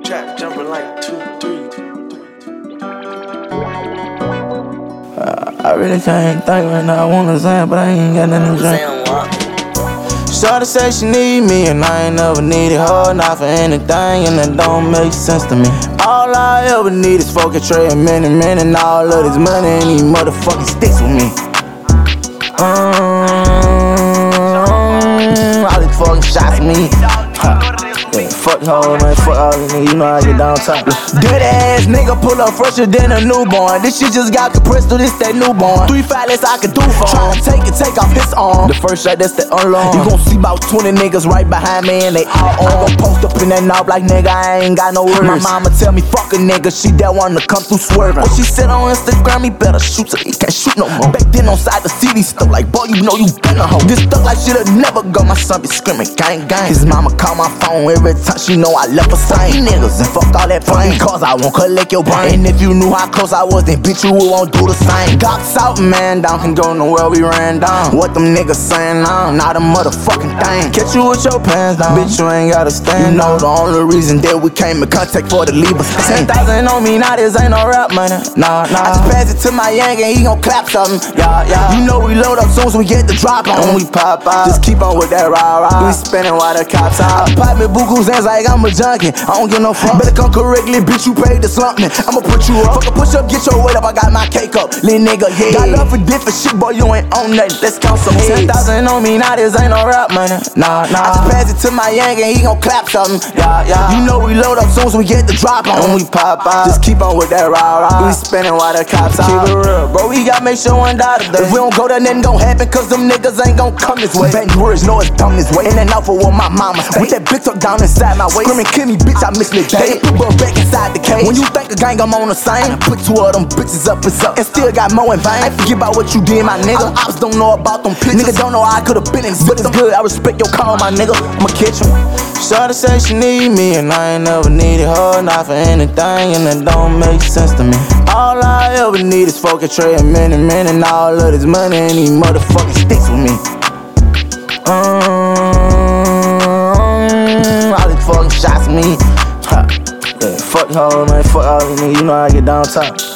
Jack jumping like 2, 3. I really can't think right now. I wanna sing, but I ain't got nothing to drink. Shorty say she need me, and I ain't never needed her, not for anything, and that don't make sense to me. All I ever need is fucking Trey and many men, and all of this money and these motherfucking sticks with me. All these fucking shots with me. Yeah, fuck hoes, man, fuck all these niggas, you know how I get down top. Good ass nigga pull up fresher than a newborn. This shit just got compressed to this that newborn. 3 fat less I could do for him. Take off his arm. The first shot, that's the unload. You gon' see about 20 niggas right behind me and they all on. I gon' post up in that knob like nigga, I ain't got no words. My mama tell me fuck a nigga, she that one to come through swerving. When she said on Instagram, he better shoot so he can't shoot no more. Back then on side the CD stuff like, boy, you know you been a hoe. This stuff like shit'll never go. My son be screaming gang gang. His mama call my phone every time she know I left her same niggas and fuck all that pain. Cause I won't collect your brain. And if you knew how close I was, then bitch you won't do the same. Docs out, man down, can go nowhere we ran down. What them niggas saying now, not a motherfucking thing. Catch you with your pants down, bitch you ain't gotta stand. You know the only reason that we came in contact for the leave a stain. 10,000 on me, now this ain't no rap money. Nah. I just pass it to my yang and he gon' clap something. Yeah. You know we load up soon as we get the drop on. When we pop out, just keep on with that rah. We spinning while the cops out. Pop me buku hands like I'm a junkie. I don't give no fuck. Better come correctly, bitch, you paid to slump me. I'ma put you up. Fuck a push up, get your weight up. I got my cake up. Little nigga, yeah. Got love for different shit, boy, you ain't on nothing. Let's count some heads. 10,000 on me, now this ain't no rap money. Nah. I just pass it to my yang and he gon' clap something. Yeah. You know we load up soon as we get the drop on. When we pop out, just keep on with that rah. We spinning while the cops out. Keep it real, bro, we gotta make sure one die today. If we don't go there, nothing gon' happen, cause them niggas ain't gon' come this way. Baby words know it's dumb this way. In and out for what my mama. With that bitch up down inside my waist. Screaming, kill me, bitch, I miss me day. Put back inside the cage. When you think a gang, I'm on the same. I put 2 of them bitches up, and still got more in vain. I forget about what you did, my nigga. Ops don't know about them pictures. Niggas don't know how I could've been in. But it's good, I respect your call, my nigga. I'ma catch him. Shorty say she need me, and I ain't never needed her, not for anything, and that don't make sense to me. All I ever need is fucking Trey and many men, and all of this money and these motherfucking sticks with me. All these fucking shots with me. Yeah, fuck hoes, man, fuck all these niggas, you know how I get down top.